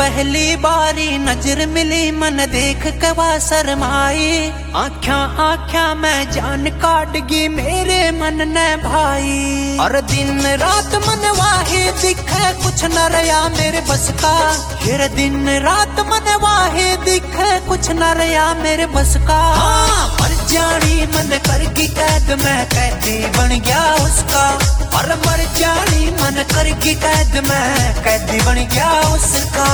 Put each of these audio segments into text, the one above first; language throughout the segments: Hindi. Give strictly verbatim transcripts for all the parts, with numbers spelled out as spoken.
पहली बारी नजर मिली मन देख के वह शर्माई। आख्या आख्या मैं जान काट गई मेरे मन ने भाई। और दिन रात मन वाहे दिखे कुछ न रहा मेरे बस का। फिर दिन रात मन वाहे दिखे कुछ न रहा मेरे बस का। हाँ, मर जानी मन करके कैद में कैदी बन गया उसका। और मर जानी मन करके कैद में कैदी बन गया उसका।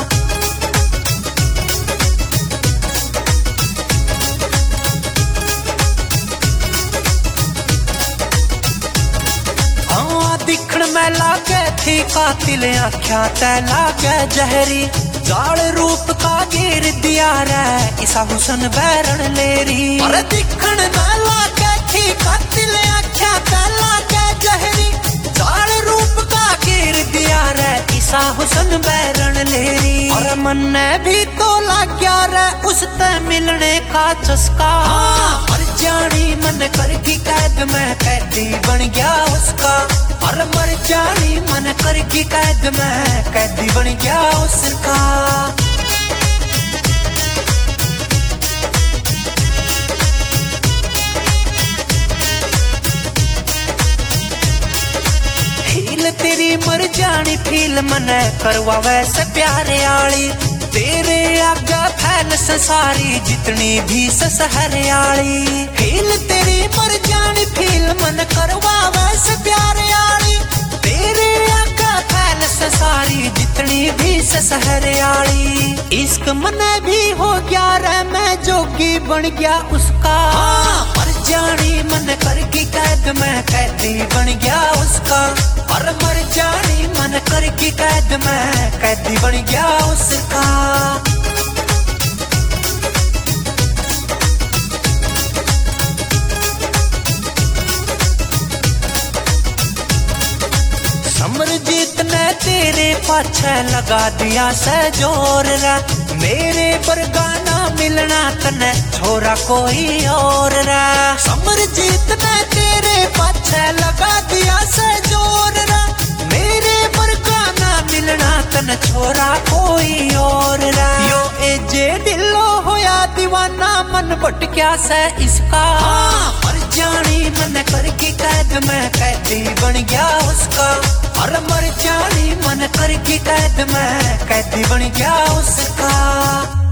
हाँ, दिखण में लागे थी कातिल आख्या तै लागे जहरी। जाल रूप का गिर दिया रे ईसा हुसन बैरण लेरी। और दिखण में लागे थी कातिल आख्या तै लागे जहरी। जाल रूप का गिर दिया रे ईसा हुसन बैरण लेरी। और मन ने भी तो लग गया रे उससे मिलने का चस्का। हाँ, मर जानी मन करके कैद में कैदी बन गया उसका। और मर जानी मन करके कैद में कैदी बन गया उसका। फील तेरी मर जानी फील मने करवा वैसे प्यारे आली। तेरे आगे फैल संसारी जितनी भी ससहरियाली। फील तेरी मर जानी फील मन करवा वैसे प्यारे आली। तेरे आगे फैल संसारी जितनी भी ससहरियाली। इश्क मने भी हो गया रे मैं जोगी बन गया उसका। हाँ, मर जानी मन करके कैद में कैदी बन गया उसका। और मर जानी मन करके कैद में कैदी बन गया उसका। समरजीत ने तेरे पाछे लगा दिया से जोर रे। मेरे बरगा ना मिलना तने छोरा कोई और रे। समरजीत ने तेरे पाछे लगा दिया से जोर रे। मेरे बरगा ना मिलना तने छोरा कोई और रे। यो एजे दिलो होया दीवाना मन भटक्या से इसका। हाँ, मर जानी मन करके कैद में कैदी बन गया उसका। और मर जानी मन करके कैद में कैदी बन गया उसका।